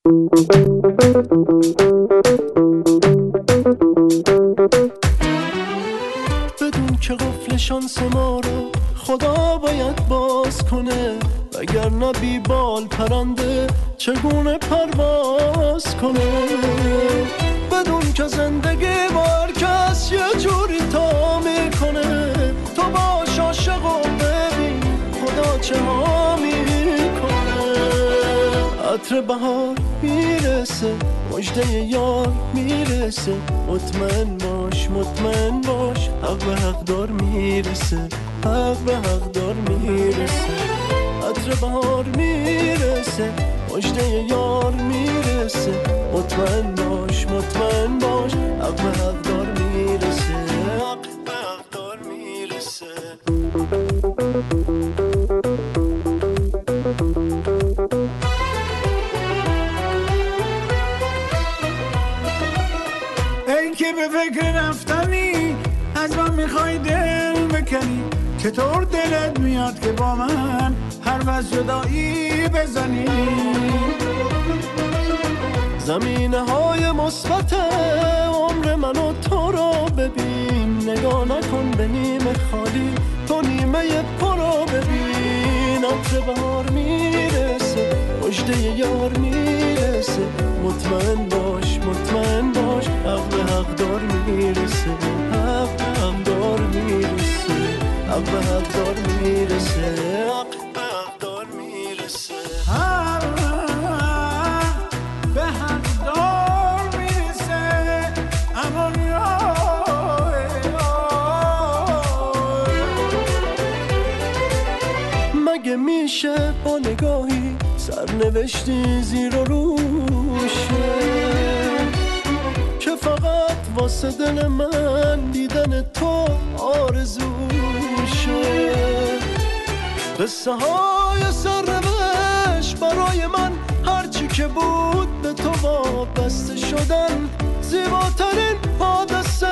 بدون که قفل شانس ما رو خدا باید باز کنه، وگرنه بی بال پرنده چگونه پرواز کنه. بدون که زندگی بار کس یه جوری تا میکنه، تو باش عاشق و ببین خدا چه ها میکنه. عطر بهار میرسه، مژده یار میرسه، مطمئن باش مطمئن باش، حق به حق دار میرسه، حق به حق دار میرسه. عطر بهار میرسه، مژده یار میرسه، مطمئن باش مطمئن باش، حق به حق دار میرسه، حق به حق دار میرسه. ای که به فکر رفتنی از من میخوای دل بکنی، چطور دلت میاد که با من حرف جدایی بزنی؟ زمینه های مثبت عمر من و تو رو ببین، نگاه نکن به نیمه خالی، تو نیمه پر رو ببین. عطر بهار میرسه، مژده یار میرسه، مطمئن باش مطمئن باش، حق به حق دار میرسه، حق به حق دار میرسه، حق به حق دار میرسه، حق به حق دار میرسه، حق به حق دار میرسه. اما مگه میشه با نگاهی سرنوشتی زیر و روشه، که فقط واسه دل من دیدن تو آرزوشه. قصه های سرنوشت برای من هرچی که بود به تو وابسته شدن زیباترین حادثه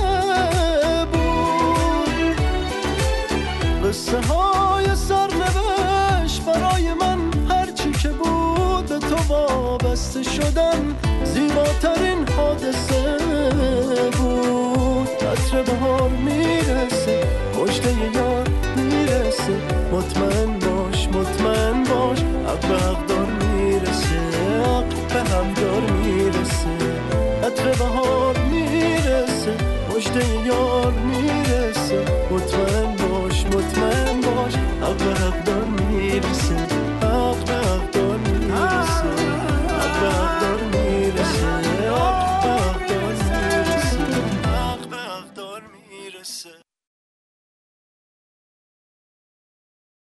بود. قصه های سرنوشت برای من هرچی که بود به تو وابسته شدن زیباترین حادثه بود. عطر بهار میرسه، مژده یار میرسه، مطمئن باش مطمئن باش، حق به حق